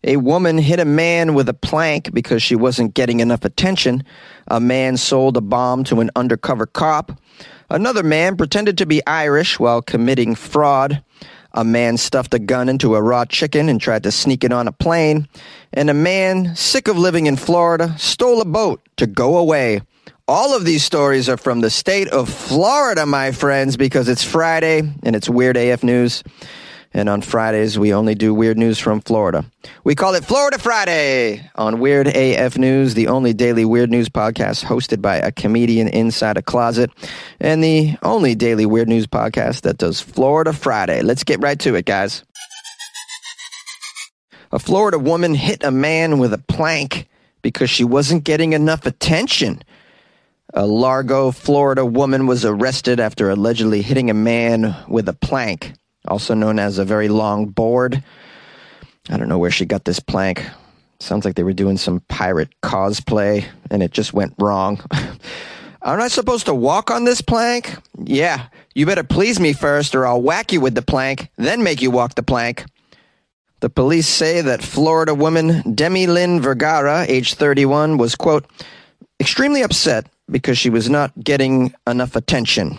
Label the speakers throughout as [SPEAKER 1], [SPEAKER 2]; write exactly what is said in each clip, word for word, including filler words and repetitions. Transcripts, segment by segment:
[SPEAKER 1] A woman hit a man with a plank because she wasn't getting enough attention. A man sold a bomb to an undercover cop. Another man pretended to be Irish while committing fraud. A man stuffed a gun into a raw chicken and tried to sneak it on a plane. And a man, sick of living in Florida, stole a boat to go away. All of these stories are from the state of Florida, my friends, because it's Friday and it's Weird A F News. And on Fridays, we only do weird news from Florida. We call it Florida Friday on Weird A F News, the only daily weird news podcast hosted by a comedian inside a closet, and the only daily weird news podcast that does Florida Friday. Let's get right to it, guys. A Florida woman hit a man with a plank because she wasn't getting enough attention. A Largo, Florida woman was arrested after allegedly hitting a man with a plank, also known as a very long board. I don't know where she got this plank. Sounds like they were doing some pirate cosplay, and it just went wrong. Aren't I supposed to walk on this plank? Yeah, you better please me first, or I'll whack you with the plank, then make you walk the plank. The police say that Florida woman Demi Lynn Vergara, age thirty-one, was, quote, extremely upset because she was not getting enough attention.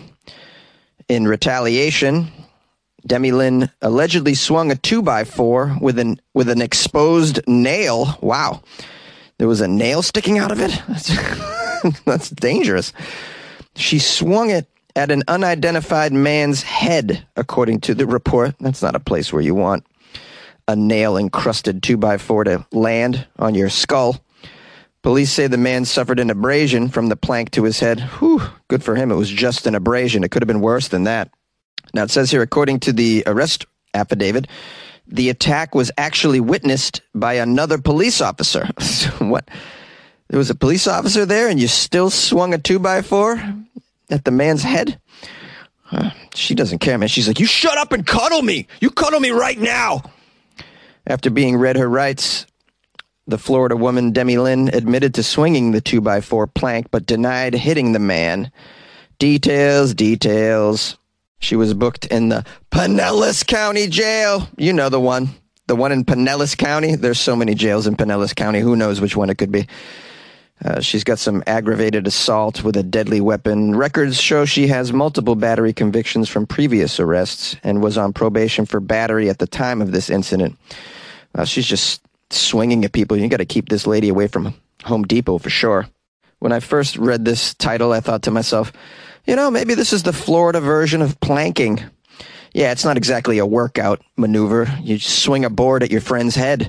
[SPEAKER 1] In retaliation, Demi Lynn allegedly swung a two by four with an with an exposed nail. Wow. There was a nail sticking out of it? That's, that's dangerous. She swung it at an unidentified man's head, according to the report. That's not a place where you want a nail-encrusted two by four to land on your skull. Police say the man suffered an abrasion from the plank to his head. Whew, good for him. It was just an abrasion. It could have been worse than that. Now, it says here, according to the arrest affidavit, the attack was actually witnessed by another police officer. What? There was a police officer there, and you still swung a two by four at the man's head? Huh. She doesn't care, man. She's like, you shut up and cuddle me. You cuddle me right now. After being read her rights, the Florida woman, Demi Lynn, admitted to swinging the two by four plank, but denied hitting the man. Details, details. She was booked in the Pinellas County Jail. You know the one. The one in Pinellas County. There's so many jails in Pinellas County. Who knows which one it could be. Uh, she's got some aggravated assault with a deadly weapon. Records show she has multiple battery convictions from previous arrests and was on probation for battery at the time of this incident. Uh, she's just swinging at people. You got to keep this lady away from Home Depot for sure. When I first read this title, I thought to myself, you know, maybe this is the Florida version of planking. Yeah, it's not exactly a workout maneuver. You swing a board at your friend's head.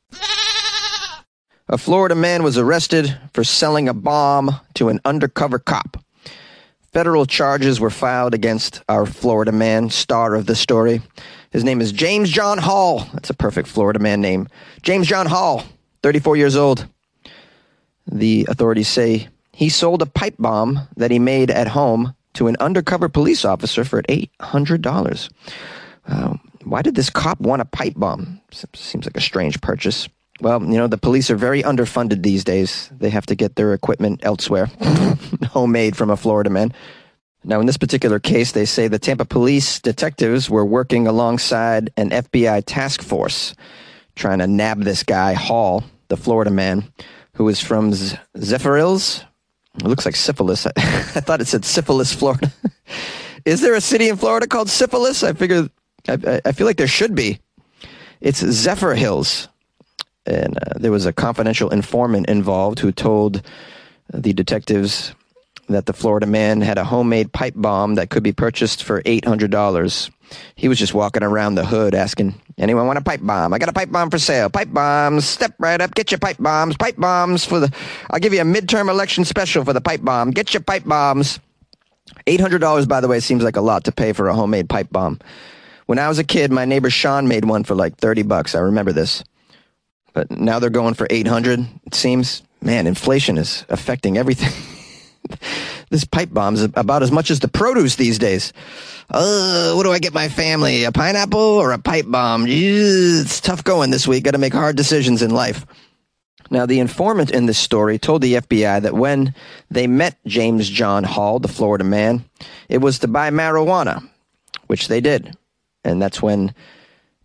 [SPEAKER 1] A Florida man was arrested for selling a bomb to an undercover cop. Federal charges were filed against our Florida man, star of the story. His name is James John Hall. That's a perfect Florida man name. James John Hall, thirty-four years old. The authorities say he sold a pipe bomb that he made at home to an undercover police officer for eight hundred dollars. Uh, why did this cop want a pipe bomb? Seems like a strange purchase. Well, you know, the police are very underfunded these days. They have to get their equipment elsewhere. Homemade from a Florida man. Now, in this particular case, they say the Tampa police detectives were working alongside an F B I task force trying to nab this guy, Hall, the Florida man, who is from Z- Zephyrhills. It looks like syphilis. I, I thought it said syphilis, Florida. Is there a city in Florida called Syphilis? I figure, I, I feel like there should be. It's Zephyrhills. And uh, there was a confidential informant involved who told the detectives that the Florida man had a homemade pipe bomb that could be purchased for eight hundred dollars. He was just walking around the hood asking, anyone want a pipe bomb? I got a pipe bomb for sale. Pipe bombs, step right up, get your pipe bombs. Pipe bombs for the, I'll give you a midterm election special for the pipe bomb. Get your pipe bombs. eight hundred dollars, by the way, seems like a lot to pay for a homemade pipe bomb. When I was a kid, my neighbor Sean made one for like thirty bucks. I remember this. But now they're going for eight hundred. It seems, man, inflation is affecting everything. This pipe bomb is about as much as the produce these days. Uh, what do I get my family? A pineapple or a pipe bomb? Jeez, it's tough going this week. Got to make hard decisions in life. Now, the informant in this story told the F B I that when they met James John Hall, the Florida man, it was to buy marijuana, which they did. And that's when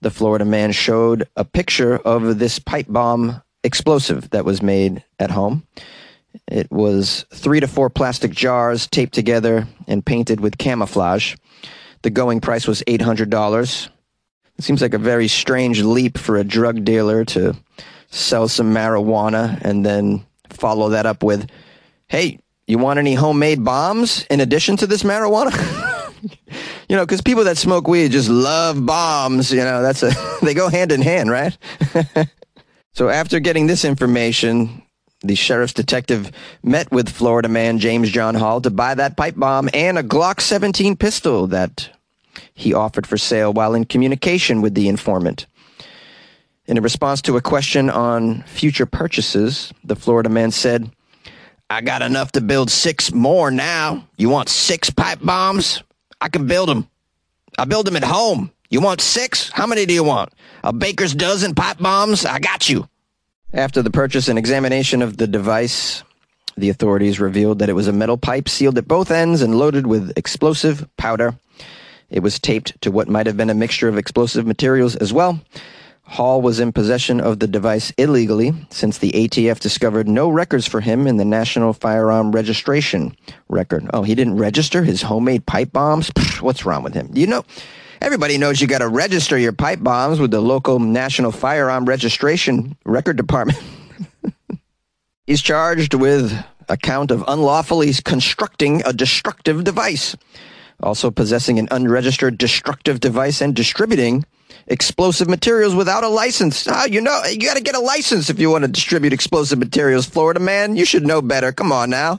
[SPEAKER 1] the Florida man showed a picture of this pipe bomb explosive that was made at home. It was three to four plastic jars taped together and painted with camouflage. The going price was eight hundred dollars. It seems like a very strange leap for a drug dealer to sell some marijuana and then follow that up with, hey, you want any homemade bombs in addition to this marijuana? You know, because people that smoke weed just love bombs. You know, that's a they go hand in hand, right? So after getting this information, the sheriff's detective met with Florida man James John Hall to buy that pipe bomb and a Glock seventeen pistol that he offered for sale while in communication with the informant. In response to a question on future purchases, the Florida man said, I got enough to build six more now. You want six pipe bombs? I can build them. I build them at home. You want six? How many do you want? A baker's dozen pipe bombs? I got you. After the purchase and examination of the device, the authorities revealed that it was a metal pipe sealed at both ends and loaded with explosive powder. It was taped to what might have been a mixture of explosive materials as well. Hall was in possession of the device illegally since the A T F discovered no records for him in the National Firearm Registration record. Oh, he didn't register his homemade pipe bombs? Pfft, what's wrong with him? You know, everybody knows you got to register your pipe bombs with the local National Firearm Registration Record Department. He's charged with a count of unlawfully constructing a destructive device, also possessing an unregistered destructive device and distributing explosive materials without a license. Ah, you know, you got to get a license if you want to distribute explosive materials, Florida man. You should know better. Come on now.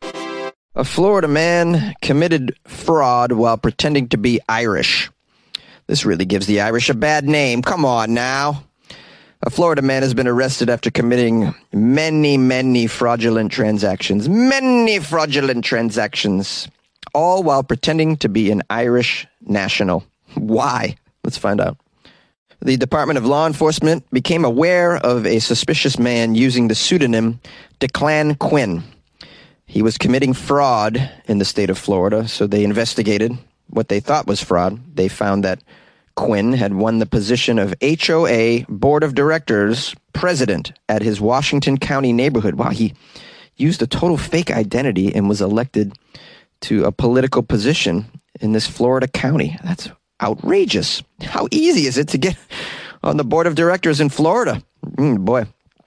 [SPEAKER 1] A Florida man committed fraud while pretending to be Irish. This really gives the Irish a bad name. Come on now. A Florida man has been arrested after committing many, many fraudulent transactions. Many fraudulent transactions. All while pretending to be an Irish national. Why? Let's find out. The Department of Law Enforcement became aware of a suspicious man using the pseudonym Declan Quinn. He was committing fraud in the state of Florida, so they investigated what they thought was fraud. They found that Quinn had won the position of H O A Board of Directors president at his Washington County neighborhood. Wow, he used a total fake identity and was elected to a political position in this Florida county. That's outrageous. How easy is it to get on the board of directors in Florida? Mm, boy.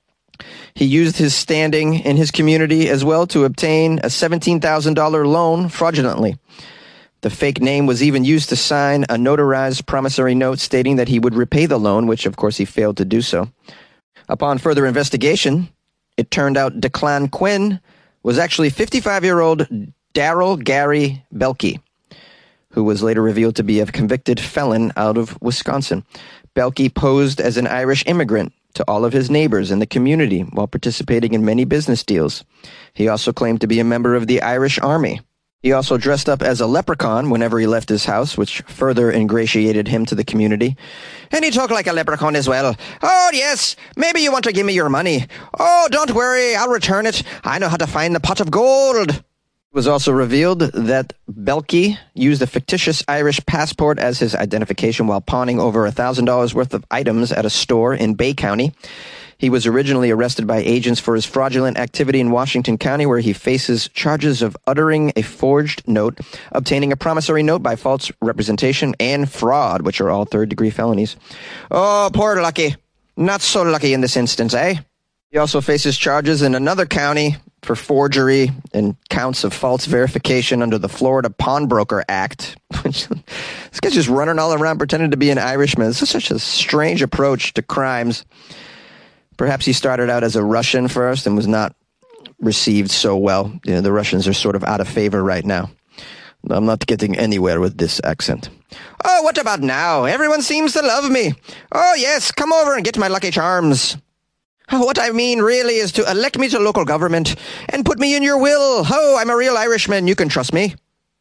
[SPEAKER 1] He used his standing in his community as well to obtain a seventeen thousand dollars loan fraudulently. The fake name was even used to sign a notarized promissory note stating that he would repay the loan, which of course he failed to do so. Upon further investigation, it turned out Declan Quinn was actually fifty-five-year-old Daryl Gary Belkey, who was later revealed to be a convicted felon out of Wisconsin. Belkey posed as an Irish immigrant to all of his neighbors in the community while participating in many business deals. He also claimed to be a member of the Irish Army. He also dressed up as a leprechaun whenever he left his house, which further ingratiated him to the community. And he talked like a leprechaun as well. Oh, yes, maybe you want to give me your money. Oh, don't worry, I'll return it. I know how to find the pot of gold. It was also revealed that Belkey used a fictitious Irish passport as his identification while pawning over one thousand dollars worth of items at a store in Bay County. He was originally arrested by agents for his fraudulent activity in Washington County, where he faces charges of uttering a forged note, obtaining a promissory note by false representation, and fraud, which are all third-degree felonies. Oh, poor Lucky. Not so lucky in this instance, eh? He also faces charges in another county for forgery and counts of false verification under the Florida Pawnbroker Act. This guy's just running all around pretending to be an Irishman. This is such a strange approach to crimes. Perhaps he started out as a Russian first and was not received so well. You know, the Russians are sort of out of favor right now. I'm not getting anywhere with this accent. Oh, what about now? Everyone seems to love me. Oh, yes, come over and get my Lucky Charms. What I mean really is to elect me to local government and put me in your will. Oh, I'm a real Irishman. You can trust me.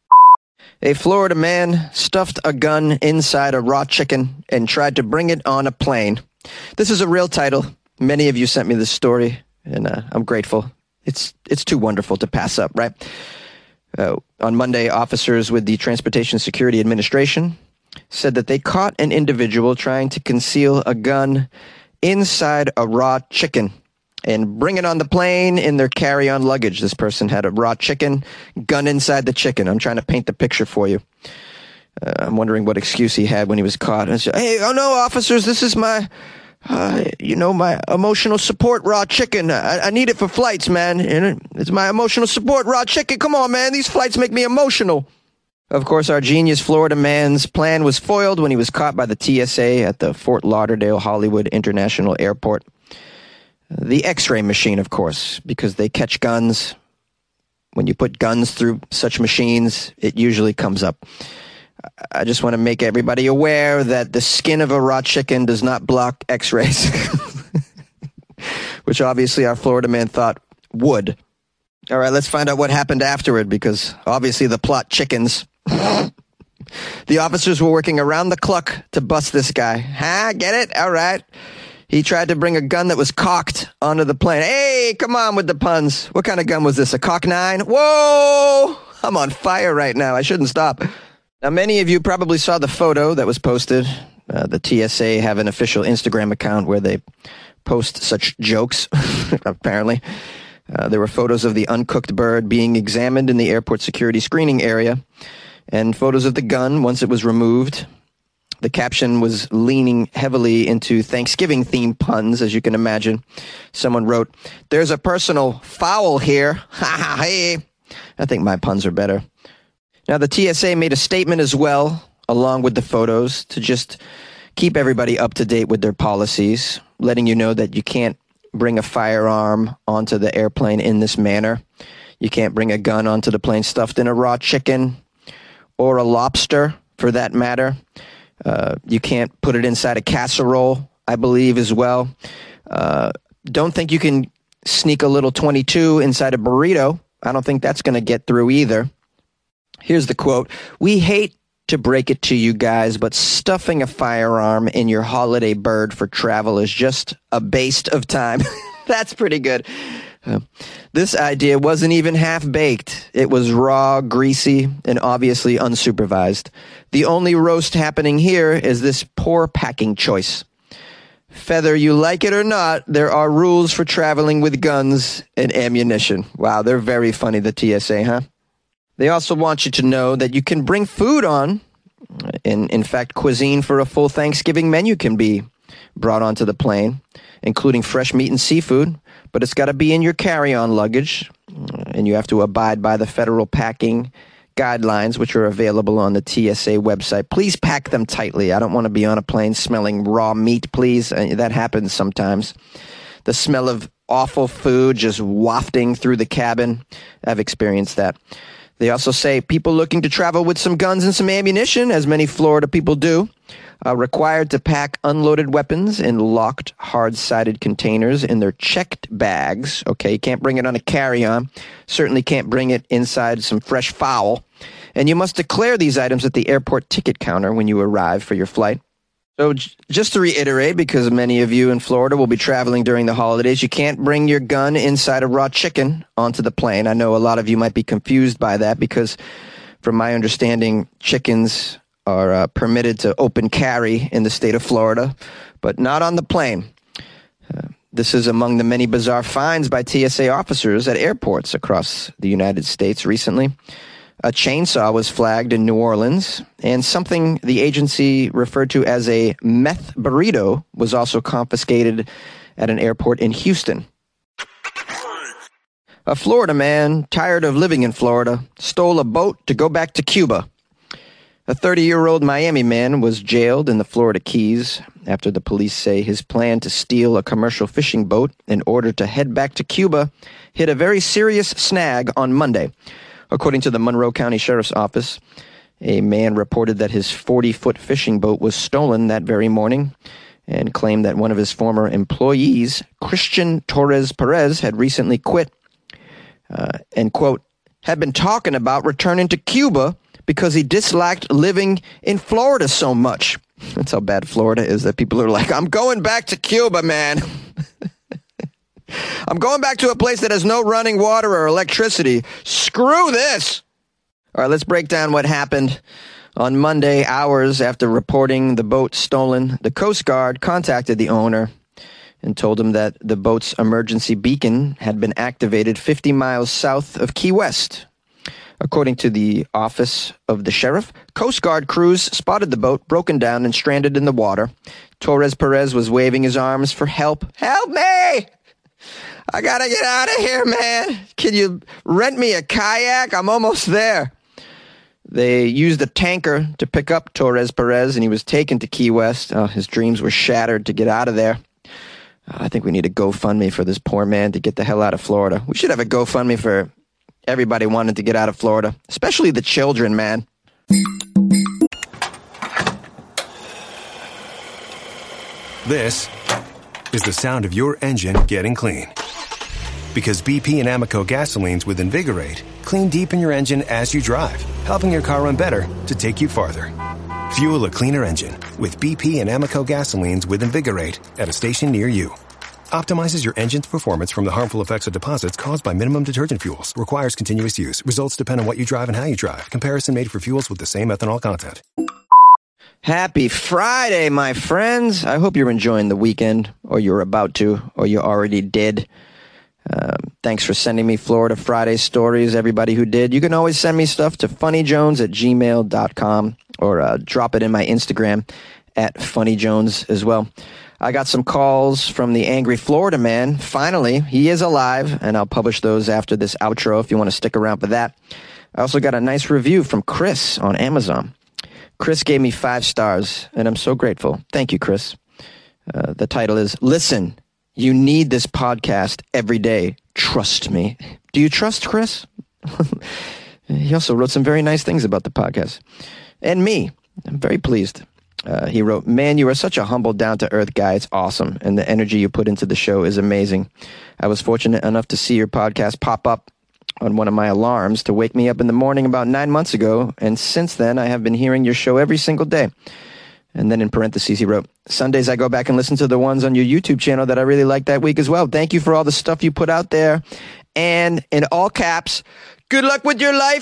[SPEAKER 1] A Florida man stuffed a gun inside a raw chicken and tried to bring it on a plane. This is a real title. Many of you sent me this story, and uh, I'm grateful. It's it's too wonderful to pass up, right? Uh, on Monday, officers with the Transportation Security Administration said that they caught an individual trying to conceal a gun inside a raw chicken and bring it on the plane in their carry-on luggage. This person had a raw chicken, gun inside the chicken. I'm trying to paint the picture for you. Uh, I'm wondering what excuse he had when he was caught. I said, hey, oh no, officers, this is my, uh, you know, my emotional support raw chicken. I, I need it for flights, man. It's my emotional support raw chicken. Come on, man. These flights make me emotional. Of course, our genius Florida man's plan was foiled when he was caught by the T S A at the Fort Lauderdale Hollywood International Airport. The X-ray machine, of course, because they catch guns. When you put guns through such machines, it usually comes up. I just want to make everybody aware that the skin of a raw chicken does not block X-rays, which obviously our Florida man thought would. All right, let's find out what happened afterward, because obviously the plot chickens. The officers were working around the clock to bust this guy. Huh? Get it? All right. He tried to bring a gun that was cocked onto the plane. Hey, come on with the puns. What kind of gun was this? A cock nine? Whoa! I'm on fire right now. I shouldn't stop. Now, many of you probably saw the photo that was posted. Uh, the T S A have an official Instagram account where they post such jokes, apparently. Uh, there were photos of the uncooked bird being examined in the airport security screening area, and photos of the gun once it was removed. The caption was leaning heavily into Thanksgiving-themed puns, as you can imagine. Someone wrote, "There's a personal foul here. Ha ha, hey." I think my puns are better. Now, the T S A made a statement as well, along with the photos, to just keep everybody up to date with their policies, letting you know that you can't bring a firearm onto the airplane in this manner. You can't bring a gun onto the plane stuffed in a raw chicken or a lobster, for that matter. Uh, you can't put it inside a casserole, I believe, as well. Uh, don't think you can sneak a little twenty-two inside a burrito. I don't think that's going to get through either. Here's the quote. "We hate to break it to you guys, but stuffing a firearm in your holiday bird for travel is just a waste of time." That's pretty good. Uh, this idea wasn't even half-baked. It was raw, greasy, and obviously unsupervised. The only roast happening here is this poor packing choice. Whether you like it or not, there are rules for traveling with guns and ammunition. Wow, they're very funny, the T S A, huh? They also want you to know that you can bring food on. In, in fact, cuisine for a full Thanksgiving menu can be brought onto the plane, including fresh meat and seafood, but it's got to be in your carry-on luggage, and you have to abide by the federal packing guidelines, which are available on the T S A website. Please pack them tightly. I don't want to be on a plane smelling raw meat, please. That happens sometimes. The smell of awful food just wafting through the cabin. I've experienced that. They also say people looking to travel with some guns and some ammunition, as many Florida people do, are required to pack unloaded weapons in locked, hard-sided containers in their checked bags. Okay, you can't bring it on a carry-on. Certainly can't bring it inside some fresh fowl. And you must declare these items at the airport ticket counter when you arrive for your flight. So j- just to reiterate, because many of you in Florida will be traveling during the holidays, you can't bring your gun inside a raw chicken onto the plane. I know a lot of you might be confused by that because, from my understanding, chickens are uh, permitted to open carry in the state of Florida, but not on the plane. Uh, this is among the many bizarre fines by T S A officers at airports across the United States recently. A chainsaw was flagged in New Orleans, and something the agency referred to as a meth burrito was also confiscated at an airport in Houston. A Florida man, tired of living in Florida, stole a boat to go back to Cuba. A thirty-year-old Miami man was jailed in the Florida Keys after the police say his plan to steal a commercial fishing boat in order to head back to Cuba hit a very serious snag on Monday. According to the Monroe County Sheriff's Office, a man reported that his forty-foot fishing boat was stolen that very morning and claimed that one of his former employees, Christian Torres Perez, had recently quit uh, and, quote, had been talking about returning to Cuba because he disliked living in Florida so much. That's how bad Florida is, that people are like, I'm going back to Cuba, man. I'm going back to a place that has no running water or electricity. Screw this. All right, let's break down what happened On Monday, hours after reporting the boat stolen, the Coast Guard contacted the owner and told him that the boat's emergency beacon had been activated fifty miles south of Key West. According to the office of the sheriff, Coast Guard crews spotted the boat broken down and stranded in the water. Torres Perez was waving his arms for help. Help me! I gotta get out of here, man. Can you rent me a kayak? I'm almost there. They used a tanker to pick up Torres Perez, and he was taken to Key West. Oh, his dreams were shattered to get out of there. I think we need a GoFundMe for this poor man to get the hell out of Florida. We should have a GoFundMe for everybody wanting to get out of Florida, especially the children, man.
[SPEAKER 2] This is the sound of your engine getting clean. Because B P and Amoco gasolines with Invigorate clean deep in your engine as you drive, helping your car run better to take you farther. Fuel a cleaner engine with B P and Amoco gasolines with Invigorate at a station near you. Optimizes your engine's performance from the harmful effects of deposits caused by minimum detergent fuels. Requires continuous use. Results depend on what you drive and how you drive. Comparison made for fuels with the same ethanol content.
[SPEAKER 1] Happy Friday, my friends. I hope you're enjoying the weekend, or you're about to, or you already did. Um, thanks for sending me Florida Friday stories, everybody who did. You can always send me stuff to funnyjones at gmail dot com or uh, drop it in my Instagram at funnyjones as well. I got some calls from the angry Florida man. Finally, he is alive, and I'll publish those after this outro if you want to stick around for that. I also got a nice review from Chris on Amazon. Chris gave me five stars, and I'm so grateful. Thank you, Chris. Uh, the title is, Listen, You Need This Podcast Every Day. Trust me. Do you trust Chris? He also wrote some very nice things about the podcast. And me. I'm very pleased. Uh, he wrote, Man, you are such a humble, down-to-earth guy. It's awesome, and the energy you put into the show is amazing. I was fortunate enough to see your podcast pop up on one of my alarms to wake me up in the morning about nine months ago, and since then, I have been hearing your show every single day. And then in parentheses, he wrote, Sundays I go back and listen to the ones on your YouTube channel that I really liked that week as well. Thank you for all the stuff you put out there. And in all caps, good luck with your life,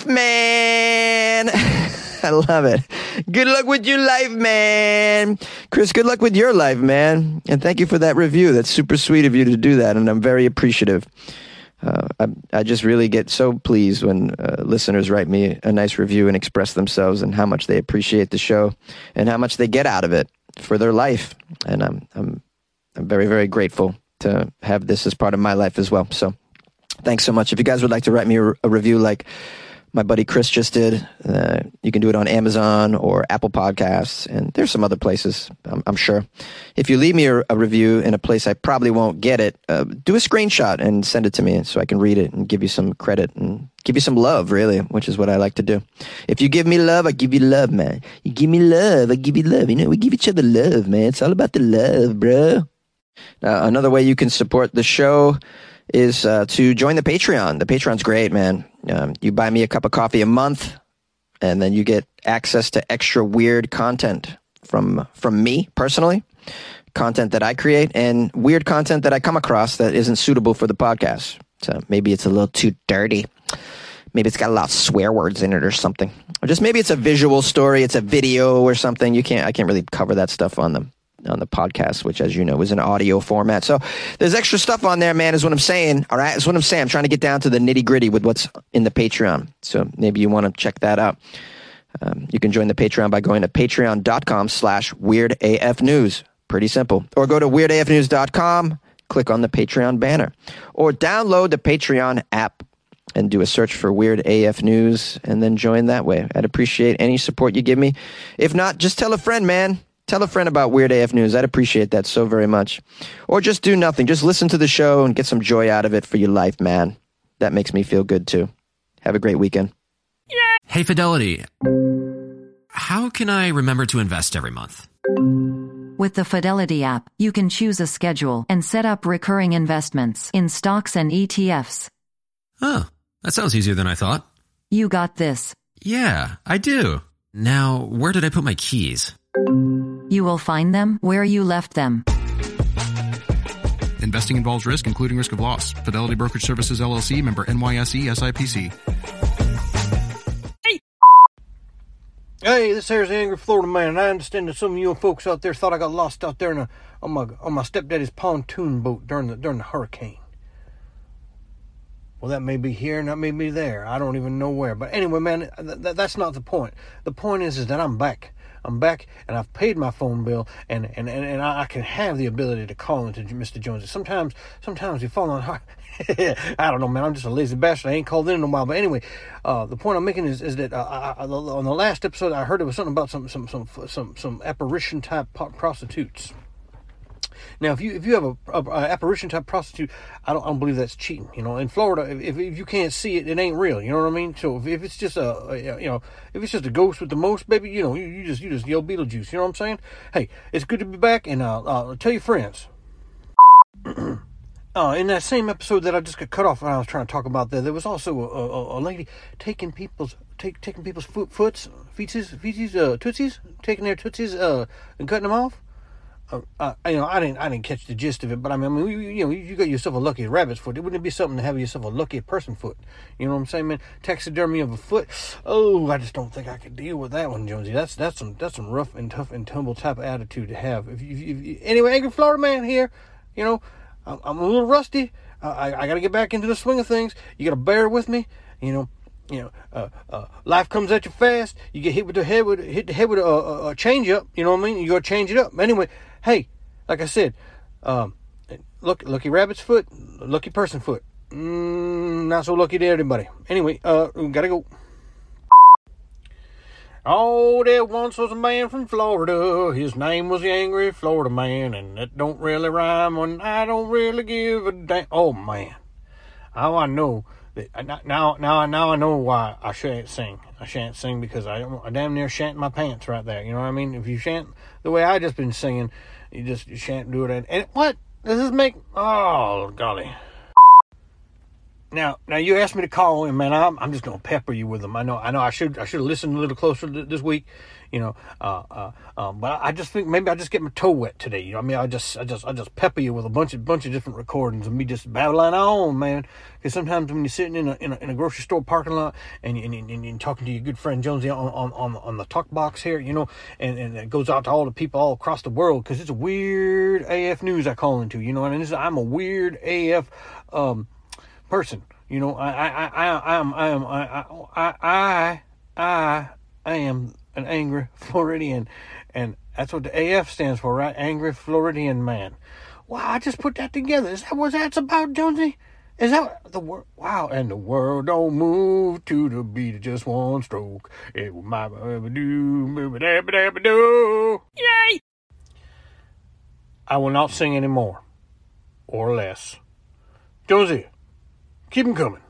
[SPEAKER 1] man. I love it. Good luck with your life, man. Chris, good luck with your life, man. And thank you for that review. That's super sweet of you to do that, and I'm very appreciative. Uh, I, I just really get so pleased when uh, listeners write me a nice review and express themselves and how much they appreciate the show and how much they get out of it for their life. And I'm I'm I'm very, very grateful to have this as part of my life as well. So thanks so much. If you guys would like to write me a, a review like my buddy Chris just did, uh, you can do it on Amazon or Apple Podcasts, and there's some other places, I'm, I'm sure. If you leave me a, a review in a place I probably won't get it, uh, do a screenshot and send it to me so I can read it and give you some credit and give you some love, really, which is what I like to do. If you give me love, I give you love, man. You give me love, I give you love. You know, we give each other love, man. It's all about the love, bro. Now, another way you can support the show is uh, to join the Patreon. The Patreon's great, man. Um, you buy me a cup of coffee a month, and then you get access to extra weird content from from me personally, content that I create, and weird content that I come across that isn't suitable for the podcast. So maybe it's a little too dirty. Maybe it's got a lot of swear words in it or something. Or just maybe it's a visual story. It's a video or something. You can't. I can't really cover that stuff on the on the podcast, which, as you know, is an audio format. So there's extra stuff on there, man, is what I'm saying. All right, is what I'm saying. I'm trying to get down to the nitty gritty with what's in the Patreon. So maybe you want to check that out. Um, you can join the Patreon by going to patreon.com slash weirdafnews. Pretty simple. Or go to weirdafnews dot com, click on the Patreon banner. Or download the Patreon app and do a search for Weird A F News and then join that way. I'd appreciate any support you give me. If not, just tell a friend, man. Tell a friend about Weird A F News. I'd appreciate that so very much. Or just do nothing. Just listen to the show and get some joy out of it for your life, man. That makes me feel good, too. Have a great weekend.
[SPEAKER 3] Hey, Fidelity. How can I remember to invest every month?
[SPEAKER 4] With the Fidelity app, you can choose a schedule and set up recurring investments in stocks and E T Fs.
[SPEAKER 3] Oh, that sounds easier than I thought.
[SPEAKER 4] You got this.
[SPEAKER 3] Yeah, I do. Now, where did I put my keys?
[SPEAKER 4] You will find them where you left them.
[SPEAKER 5] Investing involves risk, including risk of loss. Fidelity Brokerage Services, L L C, member N Y S E, S I P C.
[SPEAKER 1] Hey!
[SPEAKER 6] Hey, this here's the Angry Florida Man, and I understand that some of you folks out there thought I got lost out there in a, on my on my stepdaddy's pontoon boat during the during the hurricane. Well, that may be here and that may be there. I don't even know where. But anyway, man, th- th- that's not the point. The point is, is that I'm back. I'm back, and I've paid my phone bill, and and, and, and I can have the ability to call into Mister Jones. Sometimes, sometimes you fall on hard. I don't know, man. I'm just a lazy bastard. I ain't called in in a while. But anyway, uh, the point I'm making is is that uh, I, I, on the last episode, I heard it was something about some some some some some apparition type prostitutes. Now, if you if you have a, a, a apparition type prostitute, I don't I don't believe that's cheating. You know, in Florida, if if you can't see it, it ain't real. You know what I mean? So if, if it's just a, a you know if it's just a ghost with the most, baby, you know you, you just you just yell Beetlejuice. You know what I'm saying? Hey, it's good to be back, and uh, uh tell your friends. Uh, in that same episode that I just got cut off when I was trying to talk about there, there was also a, a, a lady taking people's take taking people's foot foots, feetsies, feetsies, uh, tootsies, taking their tootsies, uh, and cutting them off. Uh, uh, you know, I didn't, I didn't catch the gist of it, but I mean, I mean, you, you know, you got yourself a lucky rabbit's foot. It wouldn't be something to have yourself a lucky person foot. You know what I'm saying, man? Taxidermy of a foot. Oh, I just don't think I could deal with that one, Jonesy. That's that's some that's some rough and tough and tumble type of attitude to have. If you, if you, anyway, Angry Florida Man here. You know, I'm, I'm a little rusty. Uh, I, I got to get back into the swing of things. You got to bear with me. You know. You know, uh, uh, life comes at you fast. You get hit with the head with hit the head with a, a, a change up. You know what I mean? You got to change it up. Anyway, hey, like I said, um, look, lucky rabbit's foot, lucky person foot. Mm, not so lucky to everybody. Anyway, uh, we gotta go. Oh, there once was a man from Florida. His name was the Angry Florida Man, and that don't really rhyme, and I don't really give a damn. Oh man, how I know. Now, now, now I know why I shan't sing. I shan't sing because I, I damn near shan't my pants right there. You know what I mean? If you shan't the way I just been singing, you just you shan't do it. And, and what does this make? Oh golly! Now, now you asked me to call in, man. I'm, I'm just gonna pepper you with them. I know, I know. I should, I should have listened a little closer this week, you know. Uh, uh, um, but I just think maybe I just get my toe wet today. You know, I mean, I just, I just, I just pepper you with a bunch of, bunch of different recordings of me just babbling on, man. Because sometimes when you're sitting in a, in a, in a grocery store parking lot and, and, and, and you're talking to your good friend Jonesy on, on, on, on the talk box here, you know, and, and it goes out to all the people all across the world because it's a weird A F news I call into, you know, and this is, I'm a weird A F um person. You know, I, I, I, I am, I am, I, I, I, I, I am an angry Floridian, and that's what the A F stands for, right? Angry Floridian Man. Wow, I just put that together. Is that what that's about, Jonesy? Is that the word? Wow, and the world don't move to the beat of just one stroke. It will my do, do. Yay! I will not sing anymore, or less. Jonesy. Keep them coming.